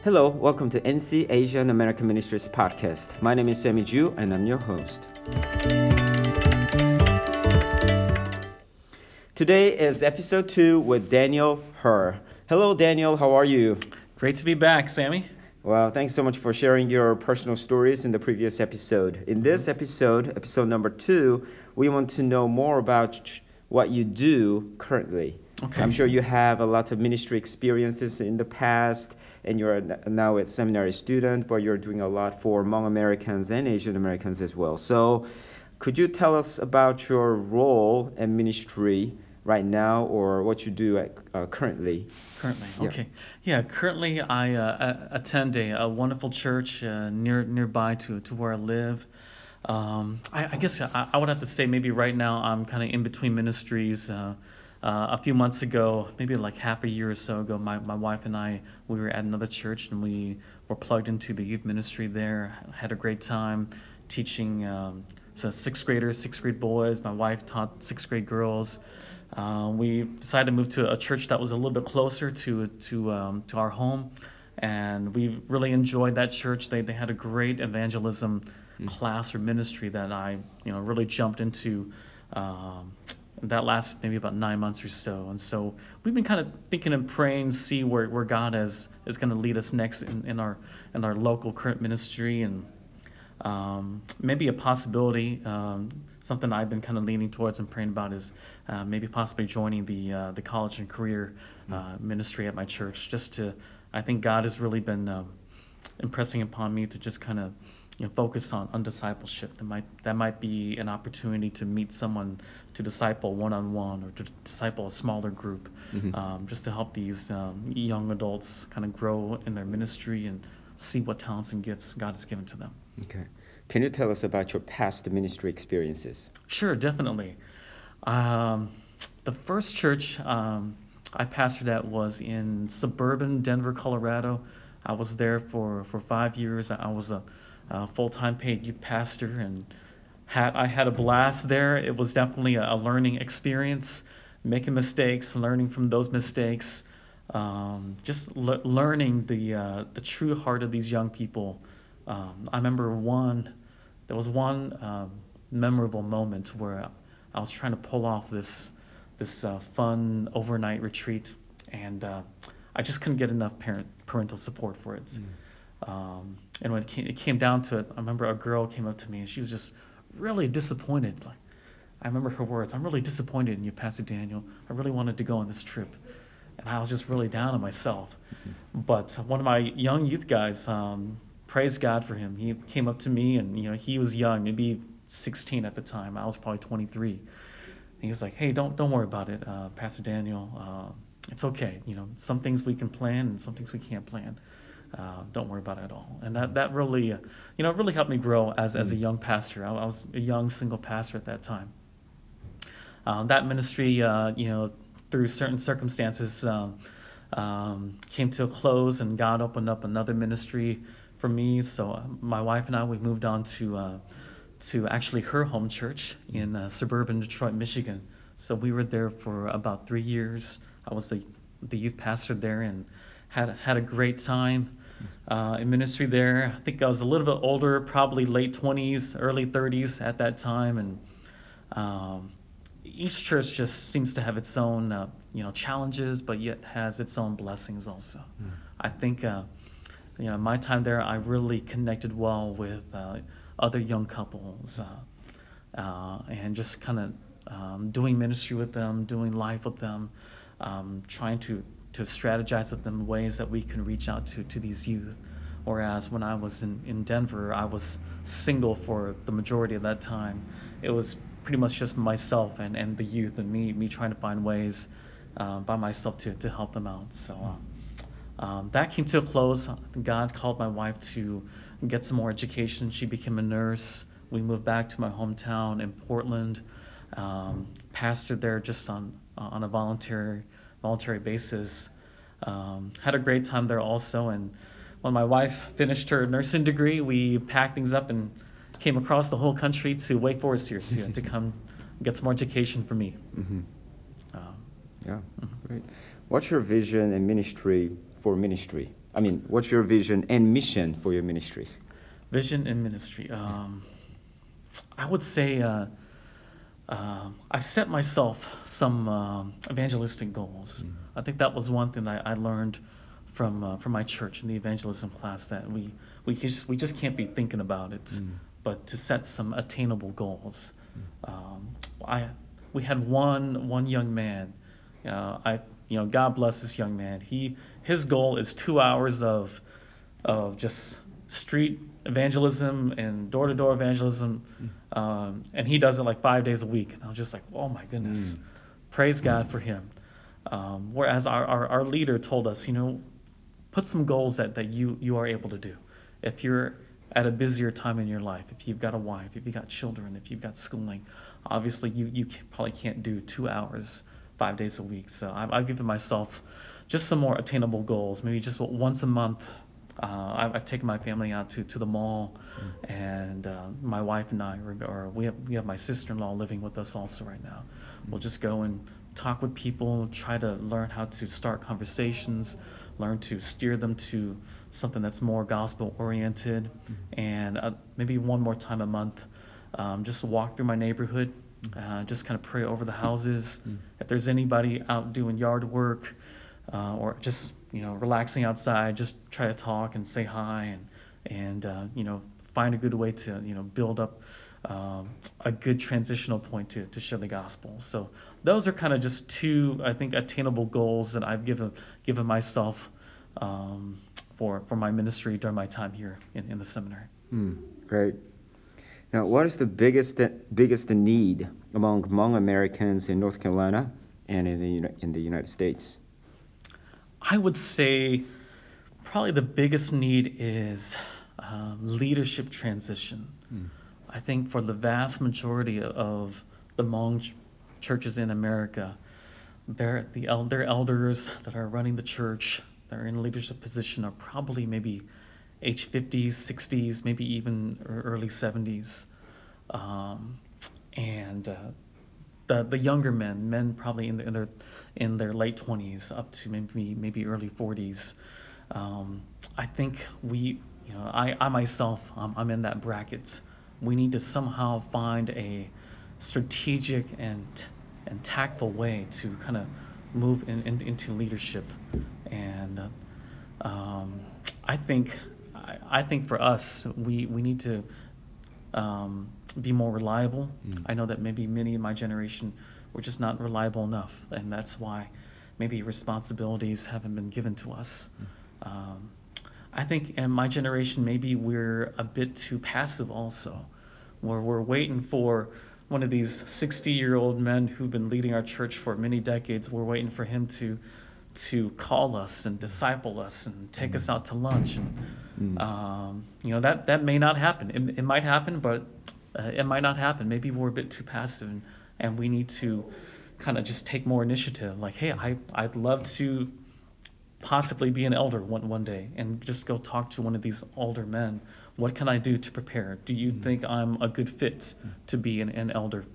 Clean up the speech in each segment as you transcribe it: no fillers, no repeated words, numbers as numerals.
Hello, welcome to NC Asian American Ministries podcast. My name is Sammy Ju, and I'm your host. Today is episode 2 with Daniel Her. Hello, Daniel. How are you? Great to be back, Sammy. Well, thanks so much for sharing your personal stories in the previous episode. In this episode number 2, we want to know more about what you do currently. Okay. I'm sure you have a lot of ministry experiences in the past, and you're now a seminary student, but you're doing a lot for Hmong Americans and Asian Americans as well. So could you tell us about your role and ministry right now, or what you do currently? Currently, Yeah. okay. Yeah, currently I attend a wonderful church nearby to where I live. I guess I would have to say maybe right now I'm kind of in between ministries. A few months ago, maybe like half a year or so ago, my wife and I, we were at another church and we were plugged into the youth ministry there. Had a great time teaching so sixth grade boys. My wife taught sixth grade girls. We decided to move to a church that was a little bit closer to our home, and we really enjoyed that church. They had a great evangelism class or ministry that I really jumped into. That lasted maybe about 9 months or so, and so we've been kind of thinking and praying, see where God is going to lead us next in our local current ministry, and maybe a possibility. Something I've been kind of leaning towards and praying about is maybe possibly joining the college and career ministry at my church. I think God has really been impressing upon me to just kind of focus on discipleship. That might be an opportunity to meet someone, to disciple one-on-one, or to disciple a smaller group, just to help these young adults kind of grow in their ministry and see what talents and gifts God has given to them. Okay. Can you tell us about your past ministry experiences? Sure, definitely. The first church I pastored at was in suburban Denver, Colorado. I was there for 5 years. I was a full-time paid youth pastor, and I had a blast there. It was definitely a learning experience, making mistakes, learning from those mistakes, just learning the true heart of these young people. I remember there was one memorable moment where I was trying to pull off this fun overnight retreat, and I just couldn't get enough parental support for it. And when it came down to it, I remember a girl came up to me and she was just really disappointed. Like, I remember her words, "I'm really disappointed in you, Pastor Daniel. I really wanted to go on this trip." And I was just really down on myself. But one of my young youth guys, praise God for him. He came up to me, and he was young, maybe 16 at the time. I was probably 23. And he was like, "Hey, don't worry about it, Pastor Daniel. It's okay. Some things we can plan and some things we can't plan. Don't worry about it at all." And that really, really helped me grow as a young pastor. I was a young single pastor at that time. That ministry, through certain circumstances, came to a close, and God opened up another ministry for me. So my wife and I, we moved on to actually her home church in suburban Detroit, Michigan. So we were there for about 3 years. I was the youth pastor there, and had a great time in ministry there. I think I was a little bit older, probably late 20s, early 30s at that time, and each church just seems to have its own challenges, but yet has its own blessings also. I think my time there, I really connected well with other young couples, and just kind of doing ministry with them, doing life with them, trying to strategize with them ways that we can reach out to these youth. Whereas when I was in Denver, I was single for the majority of that time. It was pretty much just myself and the youth, and me trying to find ways by myself to help them out. So that came to a close. God called my wife to get some more education. She became a nurse. We moved back to my hometown in Portland, pastored there just on a voluntary basis. Had a great time there also, and when my wife finished her nursing degree, we packed things up and came across the whole country to Wake Forest here to come get some more education for me. Yeah, great. What's your vision and ministry for ministry? I mean, what's your vision and mission for your ministry? Vision and ministry. I would say I've set myself some evangelistic goals. I think that was one thing I learned from my church in the evangelism class, that we just can't be thinking about it, but to set some attainable goals. I We had one young man. God bless this young man. His goal is 2 hours of just street evangelism and door-to-door evangelism, and he does it like 5 days a week. And I was just like, oh my goodness, praise God for him. Whereas our leader told us, put some goals that you are able to do. If you're at a busier time in your life, if you've got a wife, if you've got children, if you've got schooling, obviously you probably can't do 2 hours 5 days a week. So I've given myself just some more attainable goals. Maybe just once a month. I've taken my family out to the mall, and my wife and I, or we have my sister-in-law living with us also right now. We'll just go and talk with people, try to learn how to start conversations, learn to steer them to something that's more gospel-oriented, and maybe one more time a month, just walk through my neighborhood, just kind of pray over the houses. If there's anybody out doing yard work, or just relaxing outside, just try to talk and say hi, and find a good way to build up a good transitional point to share the gospel. So those are kind of just two, I think, attainable goals that I've given myself for my ministry during my time here in the seminary. Great. Now, what is the biggest need among Hmong Americans in North Carolina and in the United States? I would say probably the biggest need is leadership transition. I think for the vast majority of the Hmong churches in America, their elders that are running the church, that are in leadership position, are probably maybe age 50s, 60s, maybe even early 70s. The younger men probably in their late 20s up to maybe early 40s. I think I myself, I'm in that bracket. We need to somehow find a strategic and tactful way to kind of move into leadership. And I think for us, we need to be more reliable. I know that maybe many in my generation were just not reliable enough, and that's why maybe responsibilities haven't been given to us. I think in my generation, maybe we're a bit too passive also, where we're waiting for one of these 60-year-old men who've been leading our church for many decades. We're waiting for him to call us and disciple us and take us out to lunch. And that may not happen. It might happen, but it might not happen. Maybe we're a bit too passive, and we need to kind of just take more initiative. Like, hey, I'd love to possibly be an elder one day, and just go talk to one of these older men. What can I do to prepare? Do you think I'm a good fit to be an elder?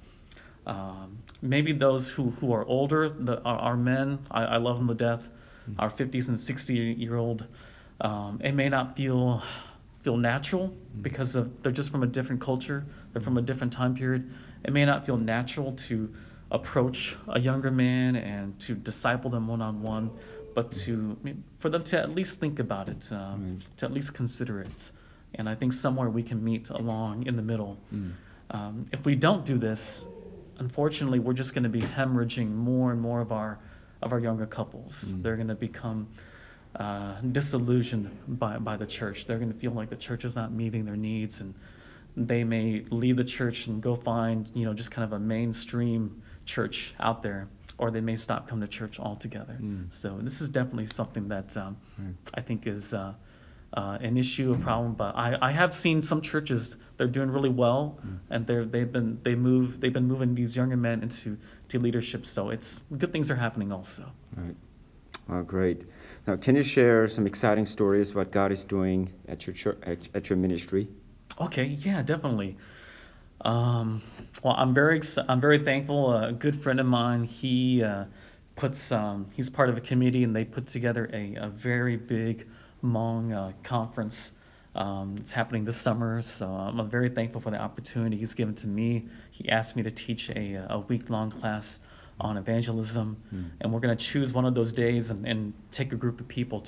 Maybe those who are older, our men, I love them to death, our 50s and 60-year-old, it may not feel natural because they're just from a different culture, they're from a different time period. It may not feel natural to approach a younger man and to disciple them one-on-one, but for them to at least think about it, to at least consider it. And I think somewhere we can meet along in the middle. If we don't do this, unfortunately, we're just going to be hemorrhaging more and more of our younger couples. They're going to become disillusioned by the church. They're going to feel like the church is not meeting their needs, and they may leave the church and go find just kind of a mainstream church out there, or they may stop coming to church altogether. So this is definitely something that I think is an issue, a problem. But I have seen some churches, they're doing really well, and they've been moving these younger men into leadership. So it's good things are happening also. Right. Oh, great. Now, can you share some exciting stories what God is doing at your church, at your ministry? Okay, yeah, definitely. Well, I'm very thankful. A good friend of mine, he's part of a committee, and they put together a very big Hmong conference. It's happening this summer, so I'm very thankful for the opportunity he's given to me. He asked me to teach a week-long class on evangelism, and we're going to choose one of those days and take a group of people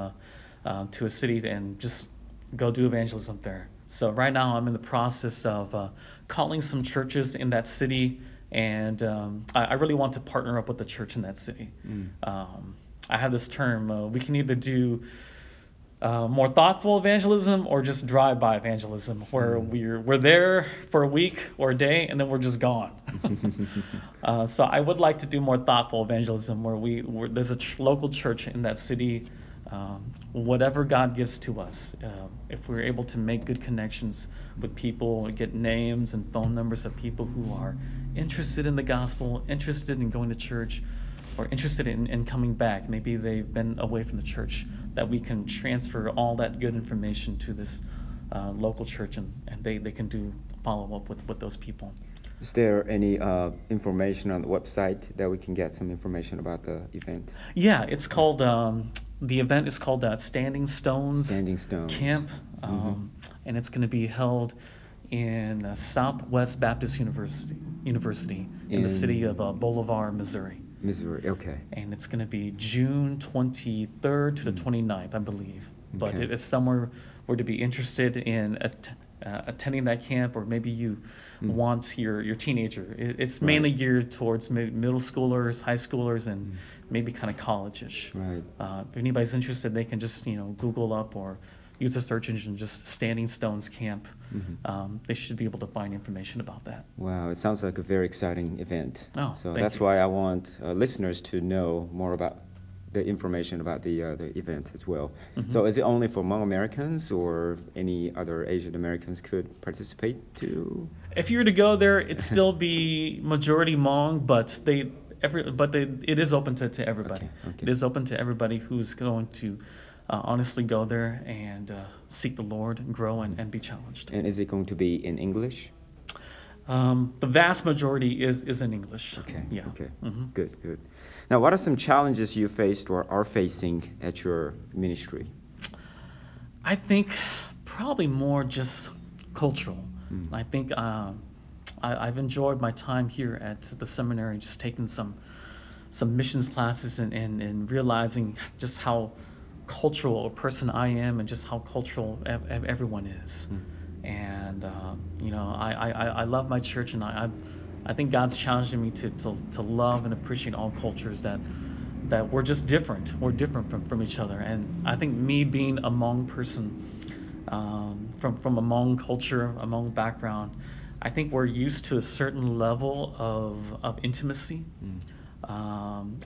to a city and just go do evangelism there. So right now I'm in the process of calling some churches in that city, and I really want to partner up with the church in that city. I have this term, we can either do more thoughtful evangelism or just drive-by evangelism, where we're there for a week or a day and then we're just gone. So I would like to do more thoughtful evangelism, where there's a local church in that city. Whatever God gives to us, if we're able to make good connections with people, get names and phone numbers of people who are interested in the gospel, interested in going to church, or interested in coming back. Maybe they've been away from the church, that we can transfer all that good information to this local church, and they can do follow up with those people. Is there any information on the website that we can get some information about the event? Yeah, it's called, the event is called Standing Stones Standing Stones Camp, and it's going to be held in Southwest Baptist University in the city of Bolivar, Missouri. Missouri, okay. And it's going to be June 23rd to the 29th, I believe. But Okay. if someone were to be interested in attending that camp, or maybe you want your teenager, it's mainly geared towards middle schoolers, high schoolers, and maybe kind of college-ish. Right. If anybody's interested, they can just Google up or use a search engine, just Standing Stones Camp. They should be able to find information about that. Wow, it sounds like a very exciting event. Oh, so thank that's you. why I want listeners to know more about the information about the event as well. So is it only for Hmong Americans, or any other Asian Americans could participate too? If you were to go there, it'd still be majority Hmong, but it is open to everybody. Okay. It is open to everybody who's going to honestly go there and seek the Lord and grow and be challenged. And is it going to be in English? The vast majority is in English. Okay. Yeah. Okay. Mhm. Good. Now, what are some challenges you faced or are facing at your ministry? I think probably more just cultural. I think I've enjoyed my time here at the seminary, just taking some missions classes and realizing just how cultural a person I am, and just how cultural everyone is. And I love my church, and I think God's challenging me to love and appreciate all cultures, that we're just different. We're different from each other. And I think me being a Hmong person, from a Hmong culture, a Hmong background, I think we're used to a certain level of intimacy. I'm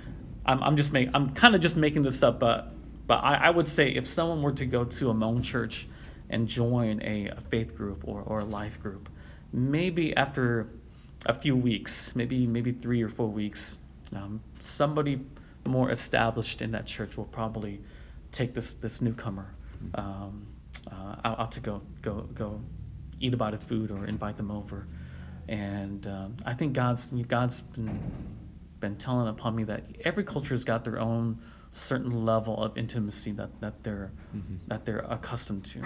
kind of just making this up, but I would say if someone were to go to a Hmong church and join a faith group or a life group, maybe after a few weeks, maybe 3 or 4 weeks, somebody more established in that church will probably take this newcomer out to go eat a bite of food or invite them over. And I think God's been telling upon me that every culture has got their own certain level of intimacy that they're accustomed to.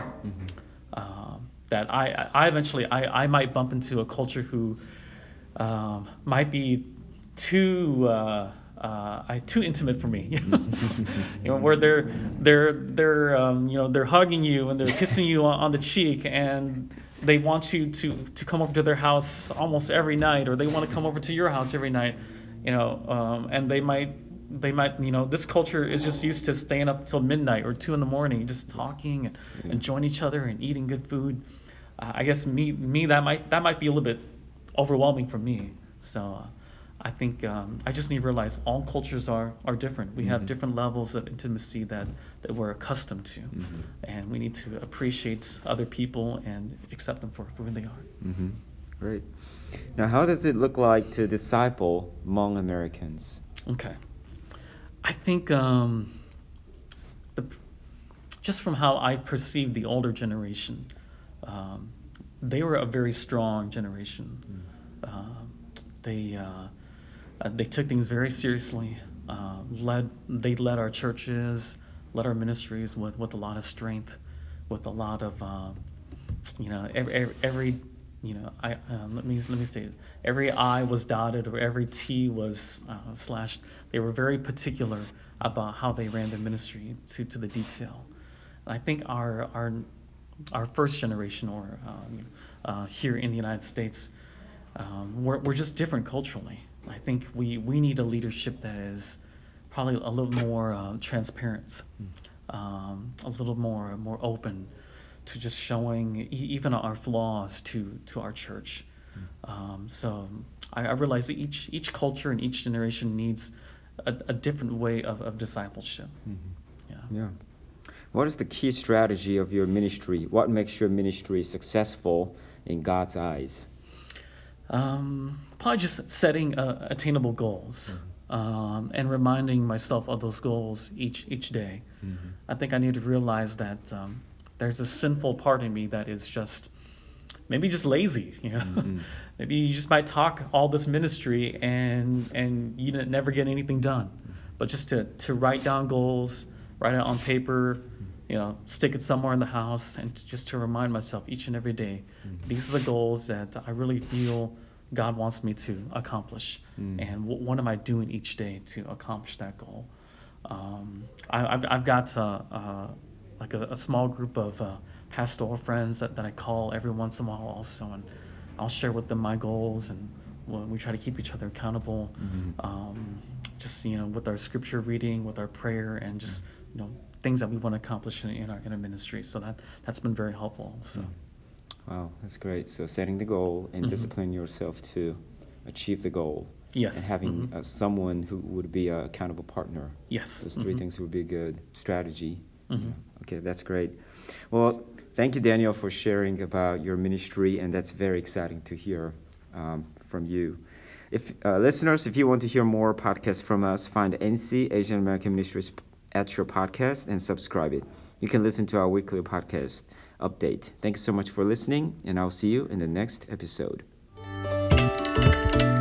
That I eventually might bump into a culture who might be too intimate for me. Where they're hugging you and they're kissing you on the cheek, and they want you to come over to their house almost every night, or they want to come over to your house every night. And they might, this culture is just used to staying up till midnight or 2 a.m, just talking and enjoying each other and eating good food. I guess me that might be a little bit overwhelming for me. So I think I just need to realize all cultures are different. We have different levels of intimacy that we're accustomed to, and we need to appreciate other people and accept them for who they are. Great. Now, how does it look like to disciple Hmong Americans? Okay. I think just from how I perceive the older generation, they were a very strong generation. They took things very seriously. They led our churches. led our ministries with a lot of strength, with a lot of every let me say it. Every I was dotted or every T was slashed. They were very particular about how they ran the ministry to the detail. I think our first generation, or here in the United States, we're just different culturally. I think we need a leadership that is probably a little more transparent, a little more open to just showing even our flaws to our church. So I realize that each culture and each generation needs a different way of discipleship. Yeah. Yeah. What is the key strategy of your ministry? What makes your ministry successful in God's eyes? Probably just setting attainable goals, and reminding myself of those goals each day. I think I need to realize that there's a sinful part in me that is just maybe just lazy. Maybe you just might talk all this ministry and you never get anything done. But just to write down goals, write it on paper, stick it somewhere in the house, and just to remind myself each and every day, these are the goals that I really feel God wants me to accomplish, and what am I doing each day to accomplish that goal? I've got like a small group of pastoral friends that I call every once in a while also, and I'll share with them my goals, and we try to keep each other accountable, just with our scripture reading, with our prayer, and just things that we want to accomplish in our ministry. So that's been very helpful. So. Wow, that's great. So setting the goal and disciplining yourself to achieve the goal. Yes. And having someone who would be an accountable partner. Yes. Those three things would be a good strategy. Okay, that's great. Well, thank you, Daniel, for sharing about your ministry, and that's very exciting to hear from you. If listeners, if you want to hear more podcasts from us, find NC Asian American Ministries at your podcast and subscribe it. You can listen to our weekly podcast update. Thanks so much for listening, and I'll see you in the next episode.